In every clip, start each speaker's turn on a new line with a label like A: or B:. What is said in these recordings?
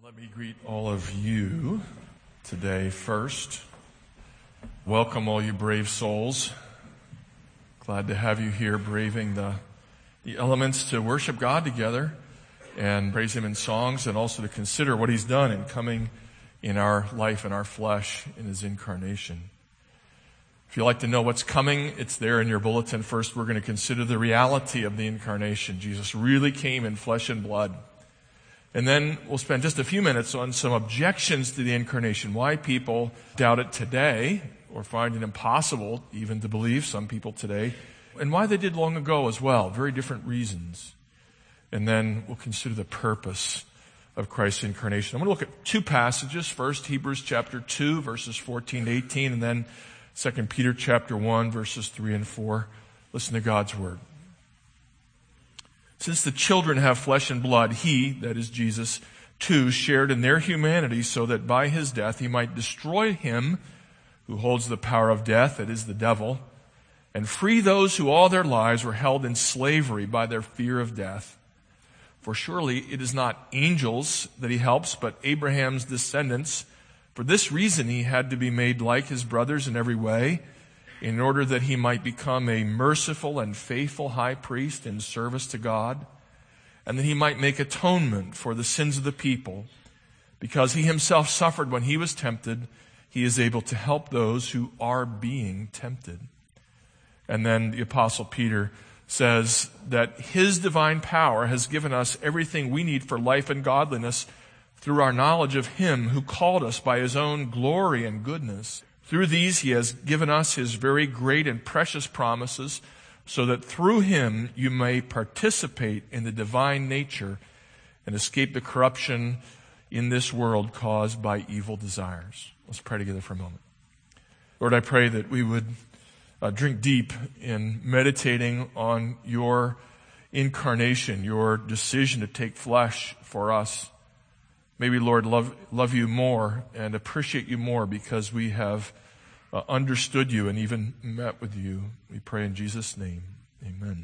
A: Let me greet all of you today first. Welcome all you brave souls. Glad to have you here braving the elements to worship God together and praise Him in songs, and also to consider what He's done in coming in our life and our flesh in His incarnation. If you'd like to know what's coming, it's there in your bulletin. First, we're going to consider the reality of the incarnation. Jesus really came in flesh and blood. And then we'll spend just a few minutes on some objections to the incarnation, why people doubt it today or find it impossible even to believe, some people today, and why they did long ago as well, very different reasons. And then we'll consider the purpose of Christ's incarnation. I'm going to look at two passages. First, Hebrews chapter 2, verses 14 to 18, and then 2 Peter chapter 1, verses 3 and 4. Listen to God's word. Since the children have flesh and blood, He, that is Jesus, too shared in their humanity, so that by His death He might destroy him who holds the power of death, that is the devil, and free those who all their lives were held in slavery by their fear of death. For surely it is not angels that He helps, but Abraham's descendants. For this reason He had to be made like His brothers in every way, in order that He might become a merciful and faithful high priest in service to God, and that He might make atonement for the sins of the people. Because He Himself suffered when He was tempted, He is able to help those who are being tempted. And then the Apostle Peter says that His divine power has given us everything we need for life and godliness through our knowledge of Him who called us by His own glory and goodness. Through these He has given us His very great and precious promises, so that through Him you may participate in the divine nature and escape the corruption in this world caused by evil desires. Let's pray together for a moment. Lord, I pray that we would drink deep in meditating on Your incarnation, Your decision to take flesh for us. May we, Lord, love You more and appreciate You more because we have understood You and even met with You. We pray in Jesus' name. Amen.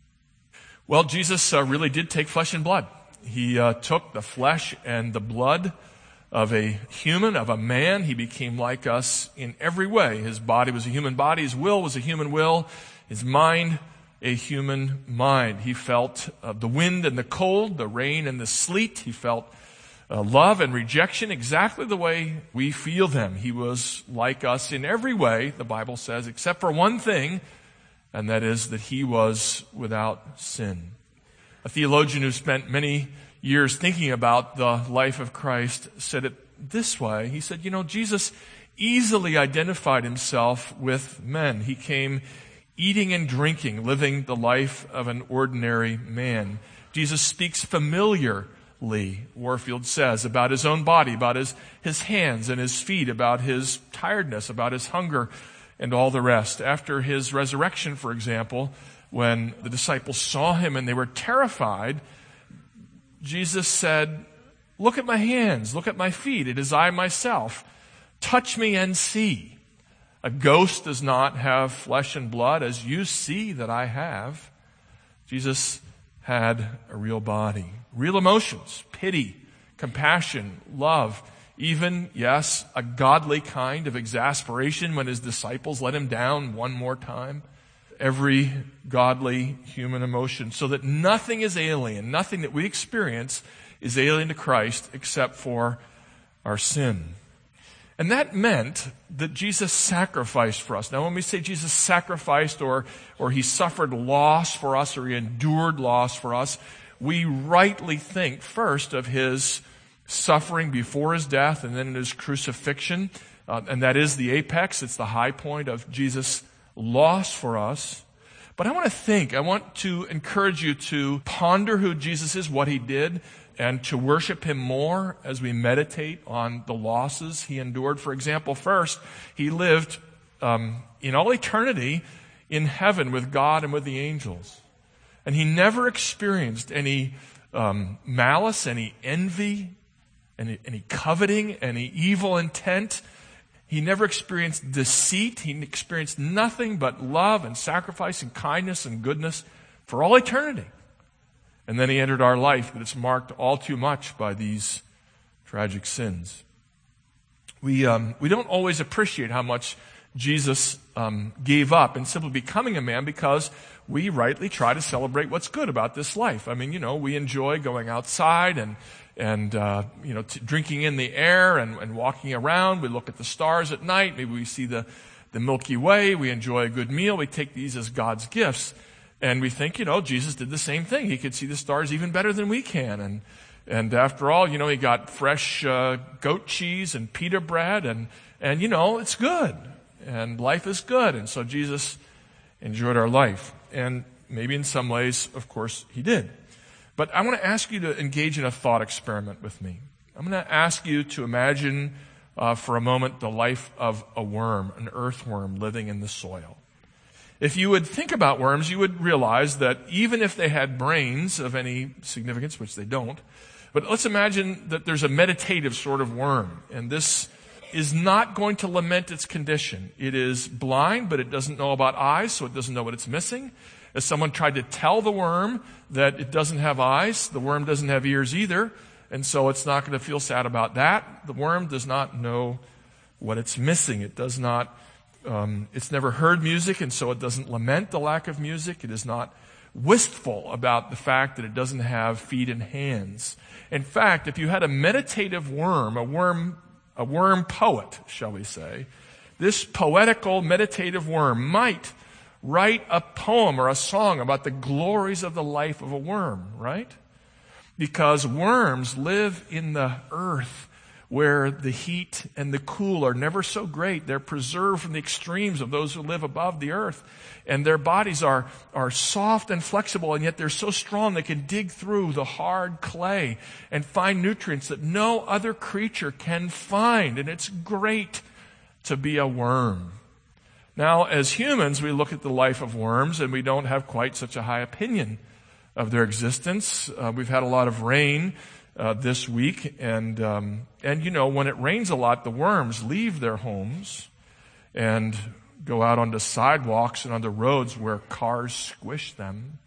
A: Well, Jesus really did take flesh and blood. He took the flesh and the blood of a human, of a man. He became like us in every way. His body was a human body. His will was a human will. His mind, a human mind. He felt the wind and the cold, the rain and the sleet. He felt love and rejection exactly the way we feel them. He was like us in every way, the Bible says, except for one thing, and that is that He was without sin. A theologian who spent many years thinking about the life of Christ said it this way. He said, Jesus easily identified Himself with men. He came eating and drinking, living the life of an ordinary man. Jesus speaks familiarly, Warfield says, about His own body, about his hands and His feet, about His tiredness, about His hunger, and all the rest. After His resurrection, for example, when the disciples saw Him and they were terrified, Jesus said, "Look at my hands, look at my feet. It is I myself. Touch me and see. A ghost does not have flesh and blood as you see that I have." Jesus had a real body, real emotions, pity, compassion, love, even, yes, a godly kind of exasperation when His disciples let Him down one more time. Every godly human emotion, so that nothing is alien, nothing that we experience is alien to Christ except for our sin. And that meant that Jesus sacrificed for us. Now, when we say Jesus sacrificed or He suffered loss for us or He endured loss for us, we rightly think first of His suffering before His death and then His crucifixion. And that is the apex. It's the high point of Jesus' loss for us. But I want to encourage you to ponder who Jesus is, what He did, and to worship Him more as we meditate on the losses He endured. For example, first, He lived in all eternity in heaven with God and with the angels. And He never experienced any malice, any envy, any coveting, any evil intent. He never experienced deceit. He experienced nothing but love and sacrifice and kindness and goodness for all eternity. And then He entered our life, but it's marked all too much by these tragic sins. We don't always appreciate how much Jesus gave up in simply becoming a man, because we rightly try to celebrate what's good about this life. I mean, we enjoy going outside and drinking in the air and walking around. We look at the stars at night. Maybe we see the Milky Way. We enjoy a good meal. We take these as God's gifts. And we think, Jesus did the same thing. He could see the stars even better than we can. And after all, he got fresh goat cheese and pita bread, and it's good. And life is good. And so Jesus enjoyed our life. And maybe in some ways, of course, he did. But I want to ask you to engage in a thought experiment with me. I'm going to ask you to imagine for a moment the life of a worm, an earthworm living in the soil. If you would think about worms, you would realize that even if they had brains of any significance, which they don't, but let's imagine that there's a meditative sort of worm, and this is not going to lament its condition. It is blind, but it doesn't know about eyes, so it doesn't know what it's missing. If someone tried to tell the worm that it doesn't have eyes, the worm doesn't have ears either, and so it's not going to feel sad about that. The worm does not know what it's missing. It does not. It's never heard music, and so it doesn't lament the lack of music. It is not wistful about the fact that it doesn't have feet and hands. In fact, if you had a meditative worm, a worm poet, shall we say, this poetical, meditative worm might write a poem or a song about the glories of the life of a worm, right? Because worms live in the earth where the heat and the cool are never so great. They're preserved from the extremes of those who live above the earth. And their bodies are soft and flexible, and yet they're so strong they can dig through the hard clay and find nutrients that no other creature can find. And it's great to be a worm. Now, as humans, we look at the life of worms, and we don't have quite such a high opinion of their existence. We've had a lot of rain this week, and when it rains a lot, the worms leave their homes and go out onto sidewalks and on the roads where cars squish them.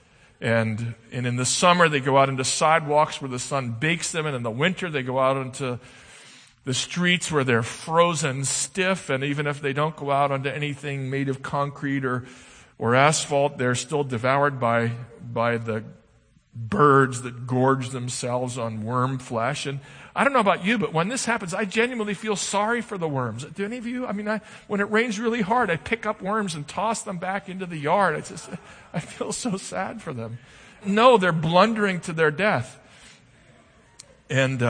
A: And in the summer, they go out into sidewalks where the sun bakes them, and in the winter, they go out into the streets where they're frozen stiff, and even if they don't go out onto anything made of concrete or asphalt, they're still devoured by the birds that gorge themselves on worm flesh. And I don't know about you, but when this happens, I genuinely feel sorry for the worms. Do any of you? When it rains really hard, I pick up worms and toss them back into the yard. I feel so sad for them. No, they're blundering to their death. And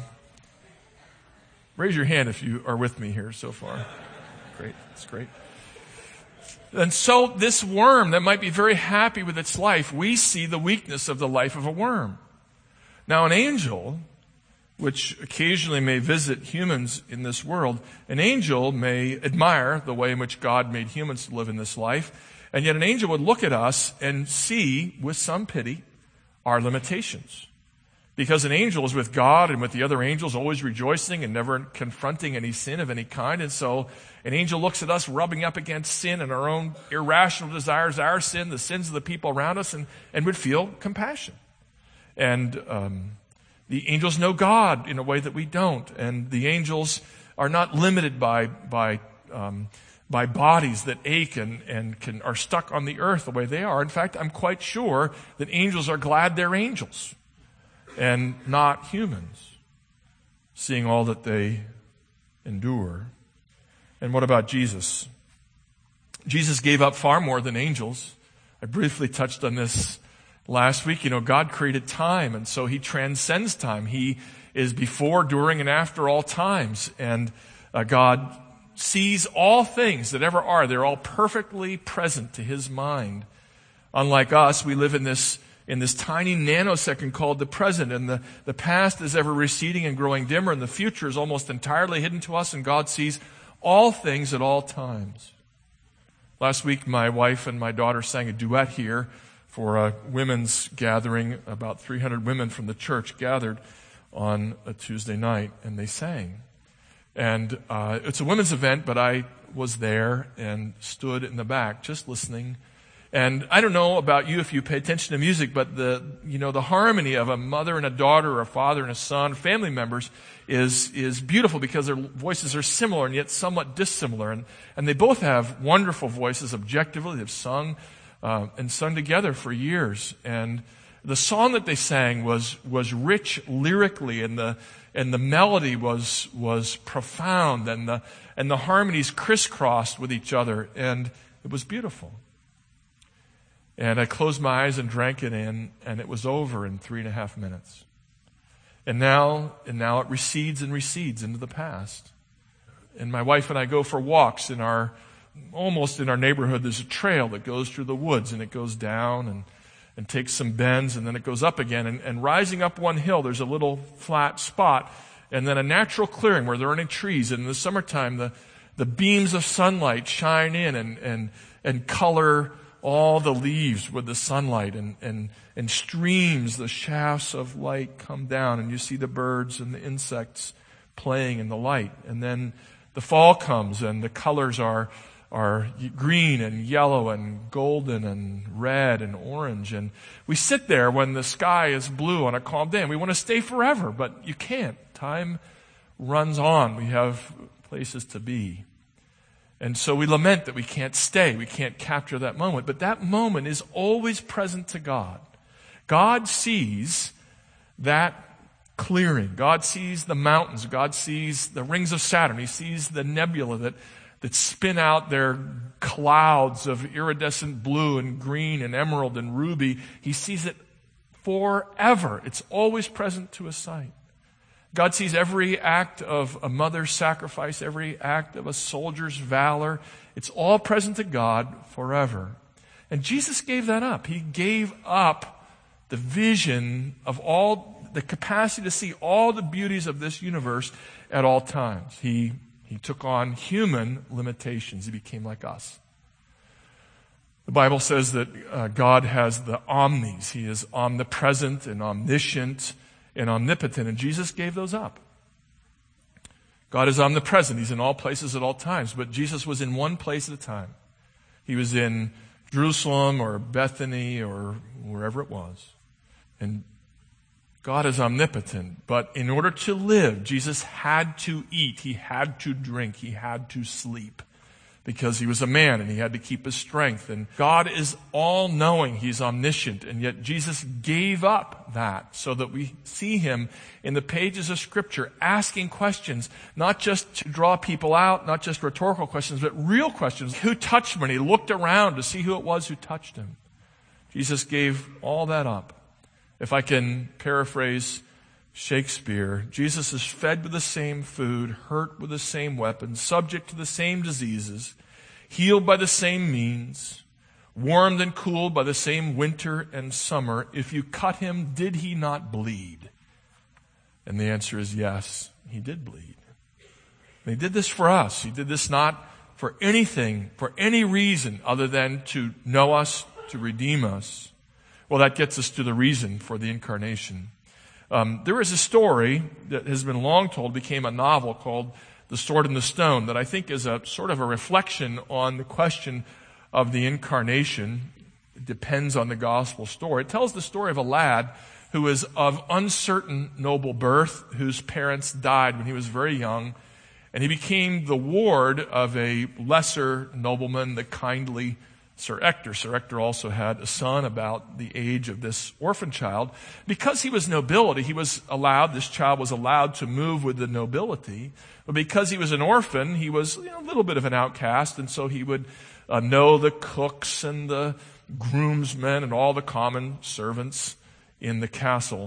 A: raise your hand if you are with me here so far. Great. That's great. And so this worm that might be very happy with its life, we see the weakness of the life of a worm. Now, an angel, which occasionally may visit humans in this world, an angel may admire the way in which God made humans to live in this life, and yet an angel would look at us and see, with some pity, our limitations. Because an angel is with God and with the other angels, always rejoicing and never confronting any sin of any kind. And so an angel looks at us rubbing up against sin and our own irrational desires, our sin, the sins of the people around us, and would feel compassion. And the angels know God in a way that we don't. And the angels are not limited by bodies that ache and are stuck on the earth the way they are. In fact, I'm quite sure that angels are glad they're angels and not humans, seeing all that they endure. And what about Jesus? Jesus gave up far more than angels. I briefly touched on this last week. God created time, and so he transcends time. He is before, during, and after all times. And God sees all things that ever are. They're all perfectly present to his mind. Unlike us, we live in this tiny nanosecond called the present, and the past is ever receding and growing dimmer, and the future is almost entirely hidden to us, and God sees all things at all times. Last week, my wife and my daughter sang a duet here for a women's gathering. About 300 women from the church gathered on a Tuesday night, and they sang. And it's a women's event, but I was there and stood in the back just listening And I don't know about you if you pay attention to music, but the harmony of a mother and a daughter, or a father and a son, family members, is beautiful because their voices are similar and yet somewhat dissimilar. And they both have wonderful voices objectively. They've sung and sung together for years. And the song that they sang was rich lyrically, and the melody was profound, and the harmonies crisscrossed with each other, and it was beautiful. And I closed my eyes and drank it in, and it was over in 3.5 minutes. And now it recedes and recedes into the past. And my wife and I go for walks almost in our neighborhood. There's a trail that goes through the woods, and it goes down and takes some bends, and then it goes up again. And rising up one hill, there's a little flat spot, and then a natural clearing where there aren't any trees. And in the summertime, the beams of sunlight shine in and color all the leaves with the sunlight, and streams, the shafts of light come down, and you see the birds and the insects playing in the light. And then the fall comes, and the colors are green and yellow and golden and red and orange. And we sit there when the sky is blue on a calm day, and we want to stay forever, but you can't. Time runs on. We have places to be. And so we lament that we can't stay. We can't capture that moment. But that moment is always present to God. God sees that clearing. God sees the mountains. God sees the rings of Saturn. He sees the nebula that spin out their clouds of iridescent blue and green and emerald and ruby. He sees it forever. It's always present to his sight. God sees every act of a mother's sacrifice, every act of a soldier's valor. It's all present to God forever. And Jesus gave that up. He gave up the vision of the capacity to see all the beauties of this universe at all times. He took on human limitations. He became like us. The Bible says that God has the omnis. He is omnipresent and omniscient and omnipotent, and Jesus gave those up. God is omnipresent. He's in all places at all times, but Jesus was in one place at a time. He was in Jerusalem or Bethany or wherever it was. And God is omnipotent, but in order to live, Jesus had to eat, he had to drink, he had to sleep, because he was a man and he had to keep his strength. And God is all-knowing. He's omniscient. And yet Jesus gave up that so that we see him in the pages of Scripture asking questions, not just to draw people out, not just rhetorical questions, but real questions. Who touched me? And he looked around to see who it was who touched him. Jesus gave all that up. If I can paraphrase Shakespeare, Jesus is fed with the same food, hurt with the same weapons, subject to the same diseases, healed by the same means, warmed and cooled by the same winter and summer. If you cut him, did he not bleed? And the answer is yes, he did bleed. And he did this for us. He did this not for anything, for any reason other than to know us, to redeem us. Well, that gets us to the reason for the incarnation. There is a story that has been long told, became a novel called The Sword and the Stone, that I think is a sort of a reflection on the question of the incarnation. It depends on the gospel story. It tells the story of a lad who is of uncertain noble birth, whose parents died when he was very young, and he became the ward of a lesser nobleman, the kindly Sir Ector. Sir Ector also had a son about the age of this orphan child. Because he was nobility, this child was allowed to move with the nobility. But because he was an orphan, he was a little bit of an outcast, and so he would know the cooks and the groomsmen and all the common servants in the castle.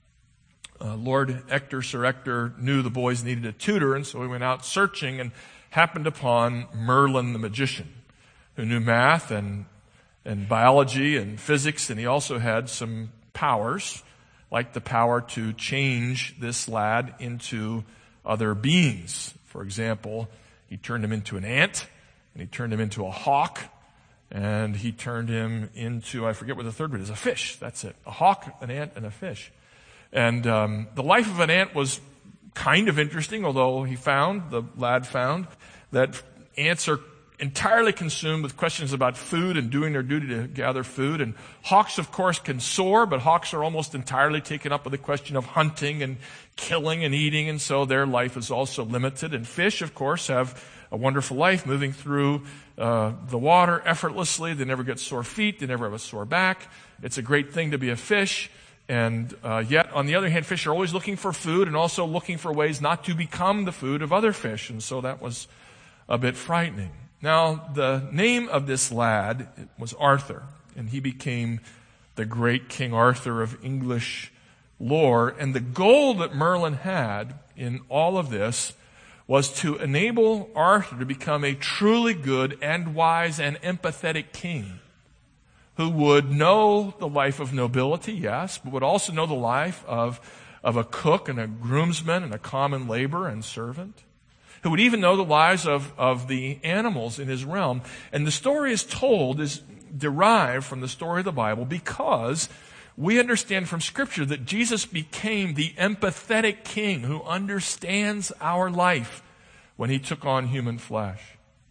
A: Sir Ector knew the boys needed a tutor, and so he went out searching and happened upon Merlin the magician, who knew math and biology and physics, and he also had some powers, like the power to change this lad into other beings. For example, he turned him into an ant, and he turned him into a hawk, and he turned him into, I forget what the third one is, a fish. That's it. A hawk, an ant, and a fish. And the life of an ant was kind of interesting, although the lad found that ants are entirely consumed with questions about food and doing their duty to gather food. And hawks, of course, can soar, but hawks are almost entirely taken up with the question of hunting and killing and eating, and so their life is also limited. And fish, of course, have a wonderful life, moving through the water effortlessly. They never get sore feet. They never have a sore back. It's a great thing to be a fish. And yet, on the other hand, fish are always looking for food and also looking for ways not to become the food of other fish. And so that was a bit frightening. Now, the name of this lad was Arthur, and he became the great King Arthur of English lore. And the goal that Merlin had in all of this was to enable Arthur to become a truly good and wise and empathetic king who would know the life of nobility, yes, but would also know the life of a cook and a groomsman and a common laborer and servant, who would even know the lives of the animals in his realm. And the story is derived from the story of the Bible because we understand from Scripture that Jesus became the empathetic king who understands our life when he took on human flesh.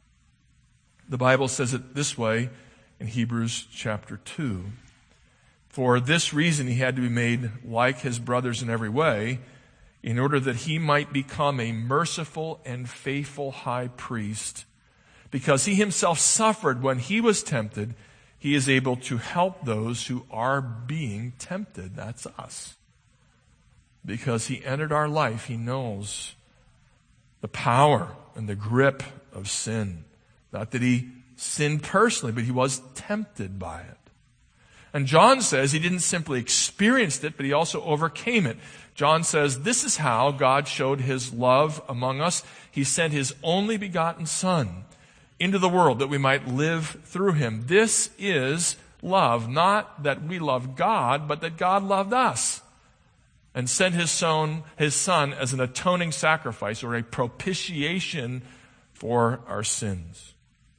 A: The Bible says it this way in Hebrews chapter 2. For this reason he had to be made like his brothers in every way, in order that he might become a merciful and faithful high priest. Because he himself suffered when he was tempted, he is able to help those who are being tempted. That's us. Because he entered our life, he knows the power and the grip of sin. Not that he sinned personally, but he was tempted by it. And John says he didn't simply experience it, but he also overcame it. John says this is how God showed his love among us. He sent his only begotten Son into the world that we might live through him. This is love, not that we loved God, but that God loved us and sent his son as an atoning sacrifice or a propitiation for our sins.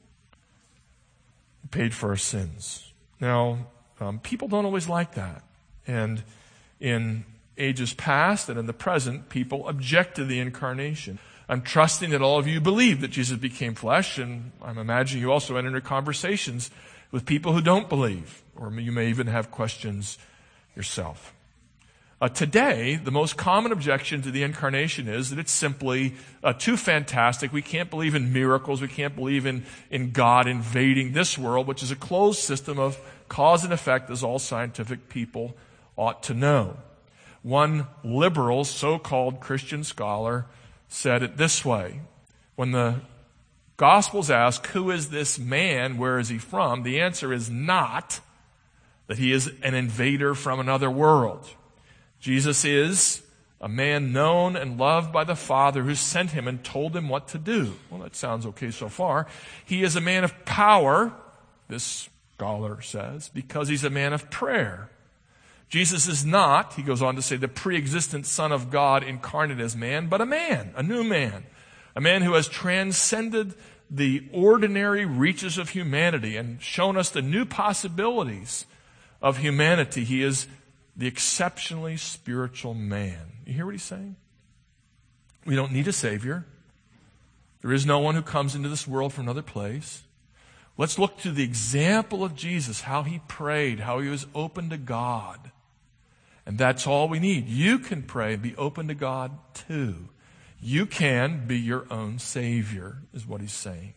A: He paid for our sins. Now, people don't always like that. And in ages past and in the present, people object to the incarnation. I'm trusting that all of you believe that Jesus became flesh, and I'm imagining you also enter into conversations with people who don't believe, or you may even have questions yourself. Today, the most common objection to the incarnation is that it's simply too fantastic. We can't believe in miracles. We can't believe in God invading this world, which is a closed system of cause and effect, as all scientific people ought to know. One liberal, so-called Christian scholar said it this way: when the Gospels ask, who is this man, where is he from? The answer is not that he is an invader from another world. Jesus is a man known and loved by the Father who sent him and told him what to do. Well, that sounds okay so far. He is a man of power, this scholar says, because he's a man of prayer. Jesus is not, he goes on to say, the pre-existent Son of God incarnate as man, but a man, a new man, a man who has transcended the ordinary reaches of humanity and shown us the new possibilities of humanity. He is the exceptionally spiritual man. You hear what he's saying? We don't need a Savior. There is no one who comes into this world from another place. Let's look to the example of Jesus, how he prayed, how he was open to God. And that's all we need. You can pray and be open to God too. You can be your own Savior, is what he's saying.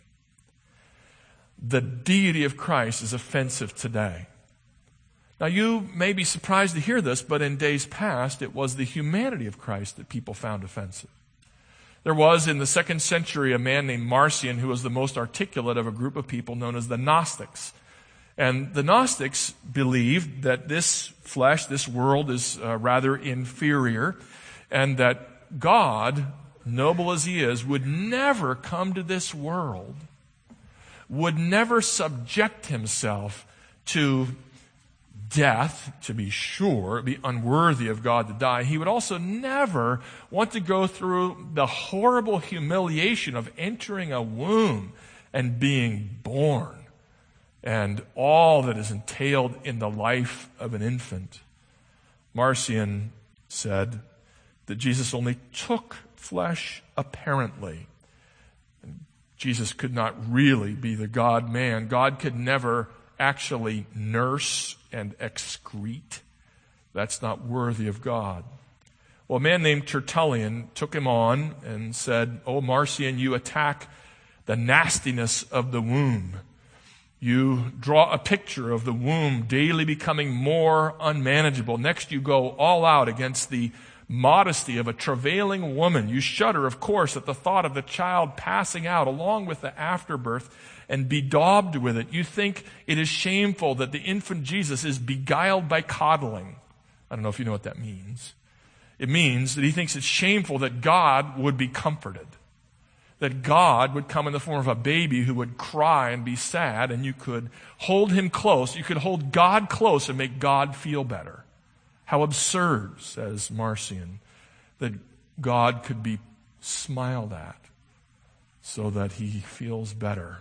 A: The deity of Christ is offensive today. Now, you may be surprised to hear this, but in days past, it was the humanity of Christ that people found offensive. There was, in the 2nd century, a man named Marcion who was the most articulate of a group of people known as the Gnostics. And the Gnostics believed that this flesh, this world, is rather inferior, and that God, noble as he is, would never come to this world, would never subject himself to death, to be sure, be unworthy of God to die. He would also never want to go through the horrible humiliation of entering a womb and being born and all that is entailed in the life of an infant. Marcion said that Jesus only took flesh apparently. Jesus could not really be the God-man. God could never actually nurse and excrete. That's not worthy of God. Well, a man named Tertullian took him on and said, "Oh, Marcion, you attack the nastiness of the womb. You draw a picture of the womb daily becoming more unmanageable. Next, you go all out against the modesty of a travailing woman. You shudder, of course, at the thought of the child passing out along with the afterbirth and bedaubed with it. You think it is shameful that the infant Jesus is beguiled by coddling." I don't know if you know what that means. It means that he thinks it's shameful that God would be comforted, that God would come in the form of a baby who would cry and be sad, and you could hold him close. You could hold God close and make God feel better. How absurd, says Marcion, that God could be smiled at so that he feels better.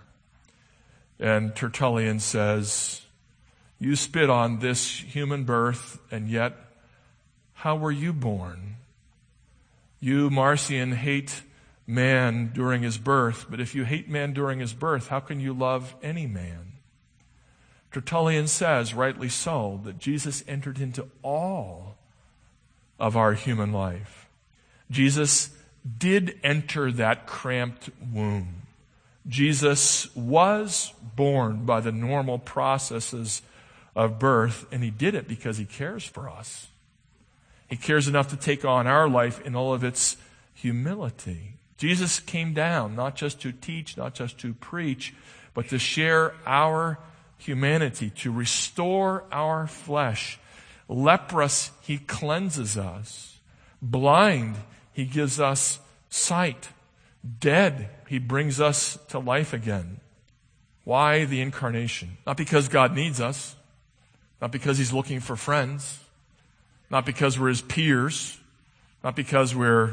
A: And Tertullian says, "You spit on this human birth, and yet how were you born? You, Marcion, hate man during his birth, but if you hate man during his birth, how can you love any man?" Tertullian says, rightly so, that Jesus entered into all of our human life. Jesus did enter that cramped womb. Jesus was born by the normal processes of birth, and he did it because he cares for us. He cares enough to take on our life in all of its humility. Jesus came down not just to teach, not just to preach, but to share our humanity, to restore our flesh. Leprous, he cleanses us. Blind, he gives us sight. Dead, he brings us to life again. Why the incarnation? Not because God needs us, not because he's looking for friends, not because we're his peers, not because we're,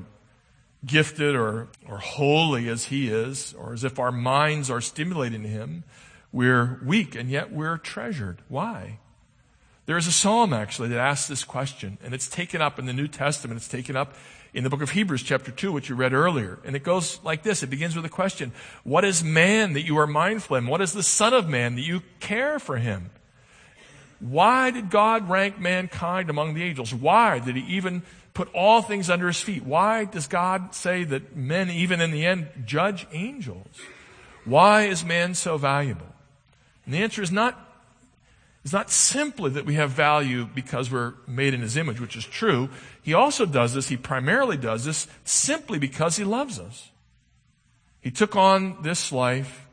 A: gifted or holy as he is, or as if our minds are stimulating him. We're weak, and yet we're treasured. Why? There is a psalm, actually, that asks this question, and it's taken up in the New Testament. It's taken up in the book of Hebrews, chapter 2, which you read earlier. And it goes like this. It begins with a question. What is man that you are mindful of him? What is the Son of Man that you care for him? Why did God rank mankind among the angels? Why did he even put all things under his feet? Why does God say that men, even in the end, judge angels? Why is man so valuable? And the answer is not simply that we have value because we're made in his image, which is true. He also does this, he primarily does this, simply because he loves us. He took on this life,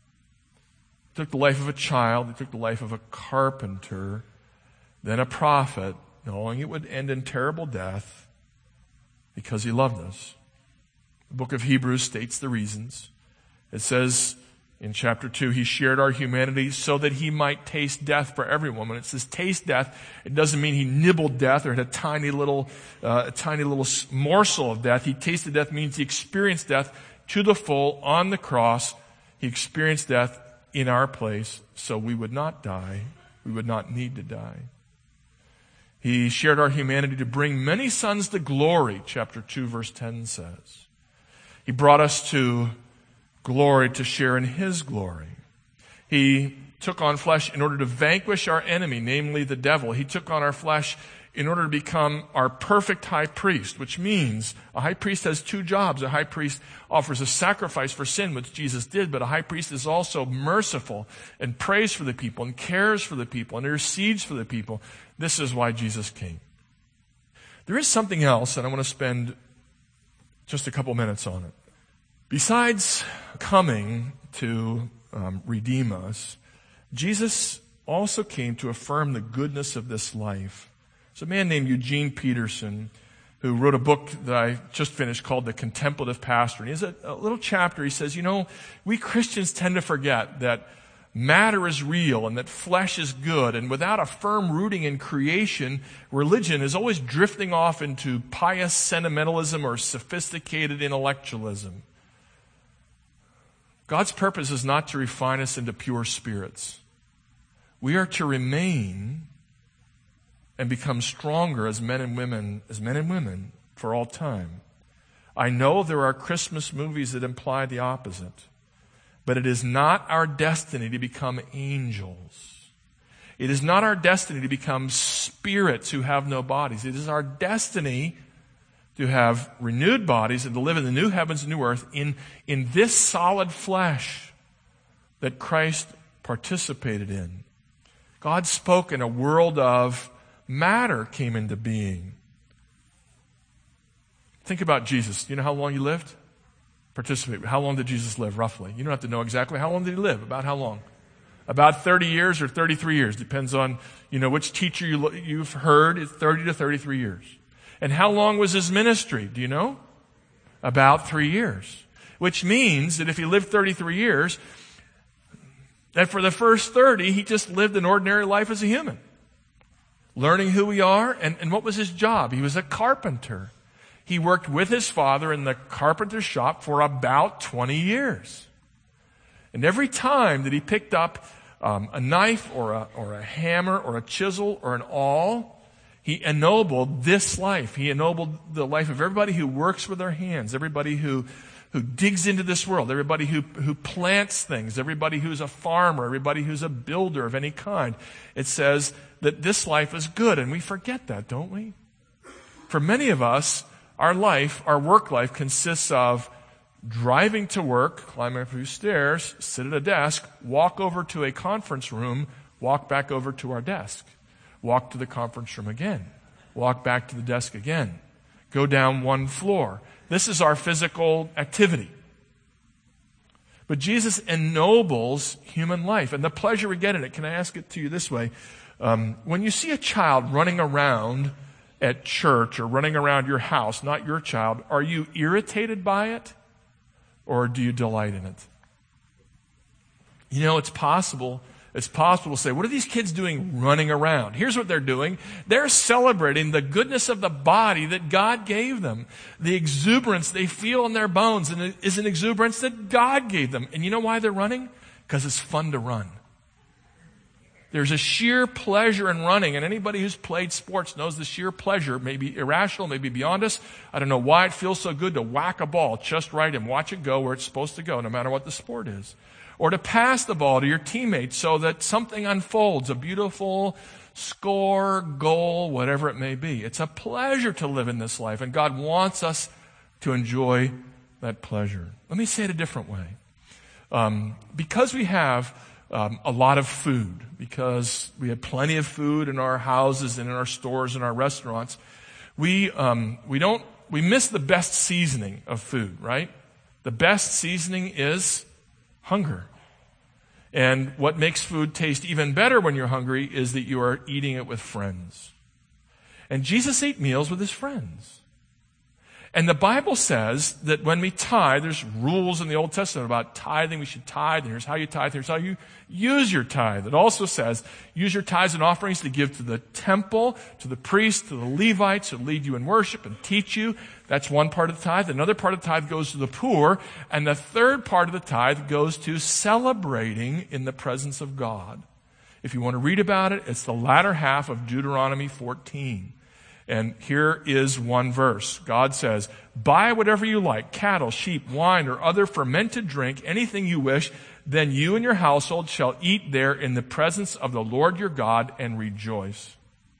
A: took the life of a child, he took the life of a carpenter, then a prophet, knowing it would end in terrible death because he loved us. The book of Hebrews states the reasons. It says in chapter 2, he shared our humanity so that he might taste death for everyone. When it says taste death, it doesn't mean he nibbled death or had a tiny little morsel of death. He tasted death means he experienced death to the full on the cross. He experienced death in our place so we would not die. We would not need to die. He shared our humanity to bring many sons to glory, chapter 2, verse 10 says. He brought us to glory to share in his glory. He took on flesh in order to vanquish our enemy, namely the devil. He took on our flesh in order to become our perfect high priest, which means a high priest has two jobs. A high priest offers a sacrifice for sin, which Jesus did, but a high priest is also merciful and prays for the people and cares for the people and intercedes for the people. This is why Jesus came. There is something else, and I want to spend just a couple minutes on it. Besides coming to redeem us, Jesus also came to affirm the goodness of this life. There's a man named Eugene Peterson who wrote a book that I just finished called The Contemplative Pastor. And he has a little chapter. He says, we Christians tend to forget that matter is real and that flesh is good. And without a firm rooting in creation, religion is always drifting off into pious sentimentalism or sophisticated intellectualism. God's purpose is not to refine us into pure spirits. We are to remain and become stronger as men and women for all time. I know there are Christmas movies that imply the opposite. But it is not our destiny to become angels. It is not our destiny to become spirits who have no bodies. It is our destiny to have renewed bodies and to live in the new heavens and new earth in this solid flesh that Christ participated in. God spoke and a world of matter came into being. Think about Jesus. You know how long he lived? Participate. How long did Jesus live, roughly? You don't have to know exactly. How long did he live? About how long? About 30 years or 33 years. Depends on, which teacher you've heard. It's 30 to 33 years. And how long was his ministry? Do you know? About 3 years. Which means that if he lived 33 years, that for the first 30, he just lived an ordinary life as a human. Learning who we are. And what was his job? He was a carpenter. He worked with his father in the carpenter shop for about 20 years. And every time that he picked up a knife or a hammer or a chisel or an awl, he ennobled this life. He ennobled the life of everybody who works with their hands, everybody who digs into this world, everybody who plants things, everybody who's a farmer, everybody who's a builder of any kind. It says that this life is good, and we forget that, don't we? For many of us, our work life consists of driving to work, climb up a few stairs, sit at a desk, walk over to a conference room, walk back over to our desk, walk to the conference room again, walk back to the desk again, go down one floor. This is our physical activity. But Jesus ennobles human life and the pleasure we get in it. Can I ask it to you this way? When you see a child running around at church or running around your house, not your child, are you irritated by it or do you delight in it? It's possible to say, what are these kids doing running around? Here's what they're doing. They're celebrating the goodness of the body that God gave them. The exuberance they feel in their bones is an exuberance that God gave them. And you know why they're running? Because it's fun to run. There's a sheer pleasure in running, and anybody who's played sports knows the sheer pleasure may be irrational, may be beyond us. I don't know why it feels so good to whack a ball just right and watch it go where it's supposed to go, no matter what the sport is. Or to pass the ball to your teammates so that something unfolds, a beautiful score, goal, whatever it may be. It's a pleasure to live in this life, and God wants us to enjoy that pleasure. Let me say it a different way. Because we have a lot of food, because we have plenty of food in our houses and in our stores and our restaurants, we miss the best seasoning of food, right? The best seasoning is hunger. And what makes food taste even better when you're hungry is that you are eating it with friends. And Jesus ate meals with his friends. And the Bible says that when we tithe, there's rules in the Old Testament about tithing. We should tithe, and here's how you tithe, here's how you use your tithe. It also says, use your tithes and offerings to give to the temple, to the priests, to the Levites who lead you in worship and teach you. That's one part of the tithe. Another part of the tithe goes to the poor. And the third part of the tithe goes to celebrating in the presence of God. If you want to read about it, it's the latter half of Deuteronomy 14. And here is one verse. God says, buy whatever you like, cattle, sheep, wine, or other fermented drink, anything you wish, then you and your household shall eat there in the presence of the Lord your God and rejoice.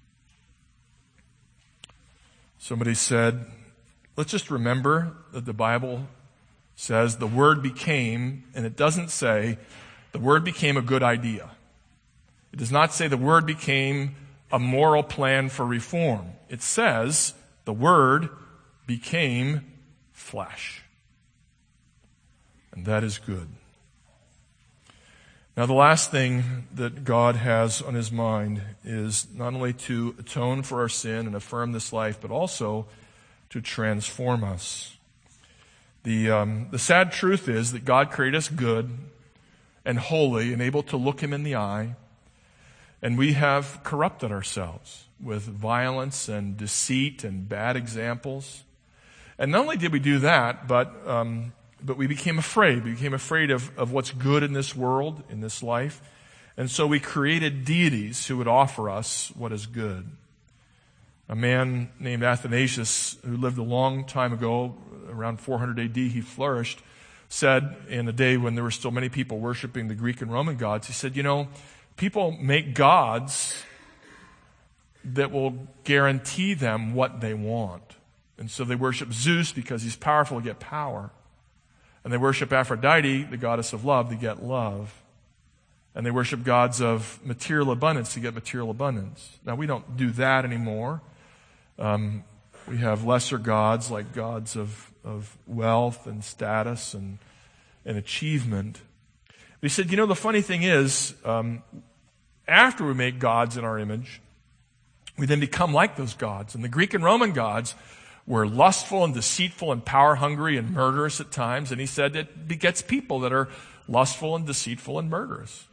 A: Somebody said, let's just remember that the Bible says the word became, and it doesn't say the word became a good idea. It does not say the word became a moral plan for reform. It says the Word became flesh. And that is good. Now, the last thing that God has on his mind is not only to atone for our sin and affirm this life, but also to transform us. The sad truth is that God created us good and holy and able to look him in the eye, and we have corrupted ourselves with violence and deceit and bad examples. And not only did we do that, but we became afraid. We became afraid of what's good in this world, in this life. And so we created deities who would offer us what is good. A man named Athanasius, who lived a long time ago, around 400 AD, he flourished, said in a day when there were still many people worshiping the Greek and Roman gods, he said, people make gods that will guarantee them what they want. And so they worship Zeus because he's powerful to get power. And they worship Aphrodite, the goddess of love, to get love. And they worship gods of material abundance to get material abundance. Now, we don't do that anymore. We have lesser gods like gods of wealth and status and achievement. But he said, the funny thing is, after we make gods in our image, we then become like those gods. And the Greek and Roman gods were lustful and deceitful and power-hungry and murderous at times. And he said it begets people that are lustful and deceitful and murderous.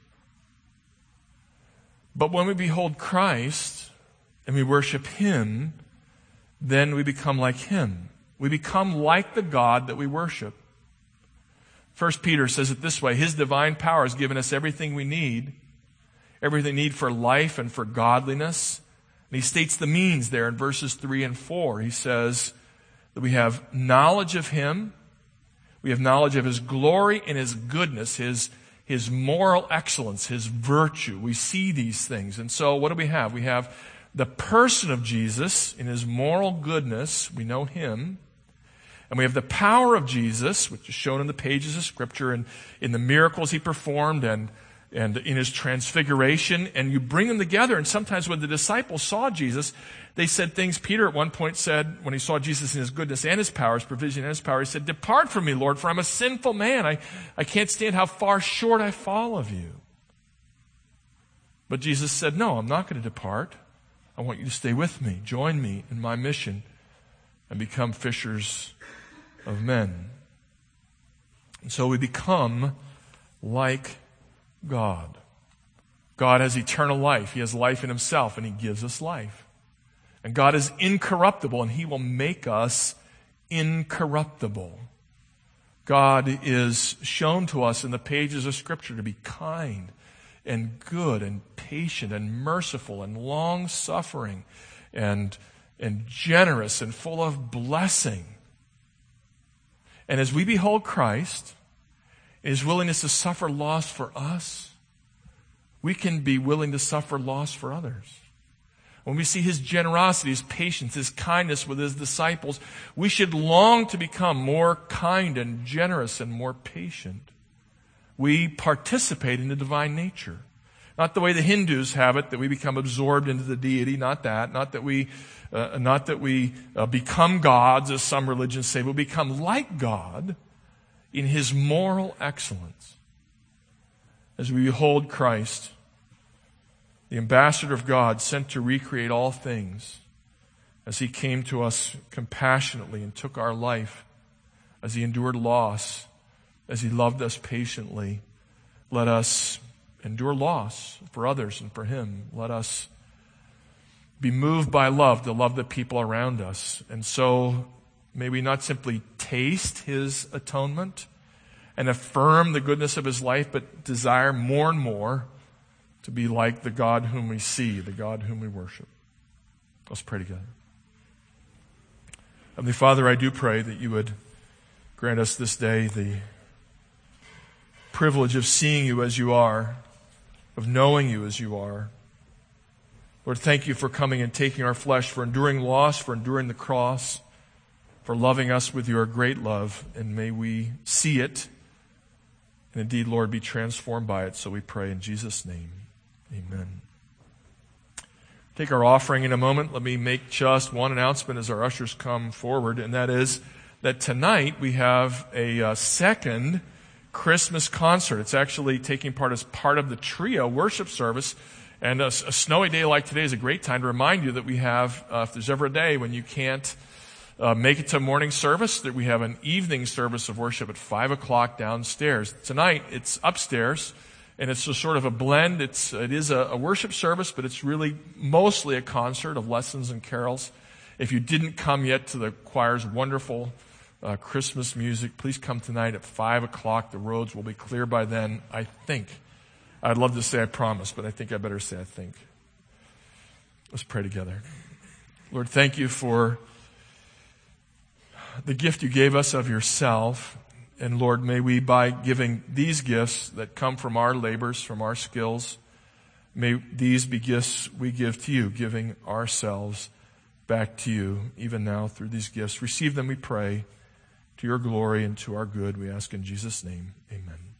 A: But when we behold Christ and we worship Him, then we become like Him. We become like the God that we worship. 1 Peter says it this way, His divine power has given us everything we need for life and for godliness. And he states the means there in verses 3 and 4. He says that we have knowledge of Him, we have knowledge of His glory and His goodness, His moral excellence, His virtue. We see these things. And so what do we have? We have the person of Jesus in His moral goodness. We know Him. And we have the power of Jesus, which is shown in the pages of Scripture and in the miracles He performed and in His transfiguration. And you bring them together. And sometimes when the disciples saw Jesus, they said things. Peter at one point said, when he saw Jesus in His goodness and His power, His provision and His power, he said, "Depart from me, Lord, for I'm a sinful man. I can't stand how far short I fall of You." But Jesus said, "No, I'm not going to depart. I want you to stay with me. Join me in my mission and become fishers of men." And so we become like God. God has eternal life. He has life in Himself, and He gives us life. And God is incorruptible, and He will make us incorruptible. God is shown to us in the pages of Scripture to be kind and good and patient and merciful and long-suffering and generous and full of blessing. And as we behold Christ, His willingness to suffer loss for us, we can be willing to suffer loss for others. When we see His generosity, His patience, His kindness with His disciples, we should long to become more kind and generous and more patient. We participate in the divine nature. Not the way the Hindus have it, that we become absorbed into the deity, not that. Not that we become gods, as some religions say, but we become like God in His moral excellence. As we behold Christ, the ambassador of God, sent to recreate all things, as He came to us compassionately and took our life, as He endured loss, as He loved us patiently, let us endure loss for others and for Him. Let us be moved by love to love the people around us. And so may we not simply taste His atonement and affirm the goodness of His life, but desire more and more to be like the God whom we see, the God whom we worship. Let's pray together. Heavenly Father, I do pray that You would grant us this day the privilege of seeing You as You are, of knowing You as You are. Lord, thank You for coming and taking our flesh, for enduring loss, for enduring the cross, for loving us with Your great love. And may we see it, and indeed, Lord, be transformed by it. So we pray in Jesus' name. Amen. Take our offering in a moment. Let me make just one announcement as our ushers come forward, and that is that tonight we have a second Christmas concert. It's actually taking part as part of the trio worship service. And a snowy day like today is a great time to remind you that we have, if there's ever a day when you can't make it to morning service, that we have an evening service of worship at 5 o'clock downstairs. Tonight, it's upstairs, and it's a sort of a blend. It is a worship service, but it's really mostly a concert of lessons and carols. If you didn't come yet to the choir's wonderful Christmas music, please come tonight at 5 o'clock. The roads will be clear by then, I think. I'd love to say I promise, but I think I better say I think. Let's pray together. Lord, thank You for the gift you gave us of yourself. And Lord, may we, by giving these gifts that come from our labors, from our skills, may these be gifts we give to you, giving ourselves back to you, even now through these gifts. Receive them, we pray, to your glory and to our good. We ask in Jesus' name, amen.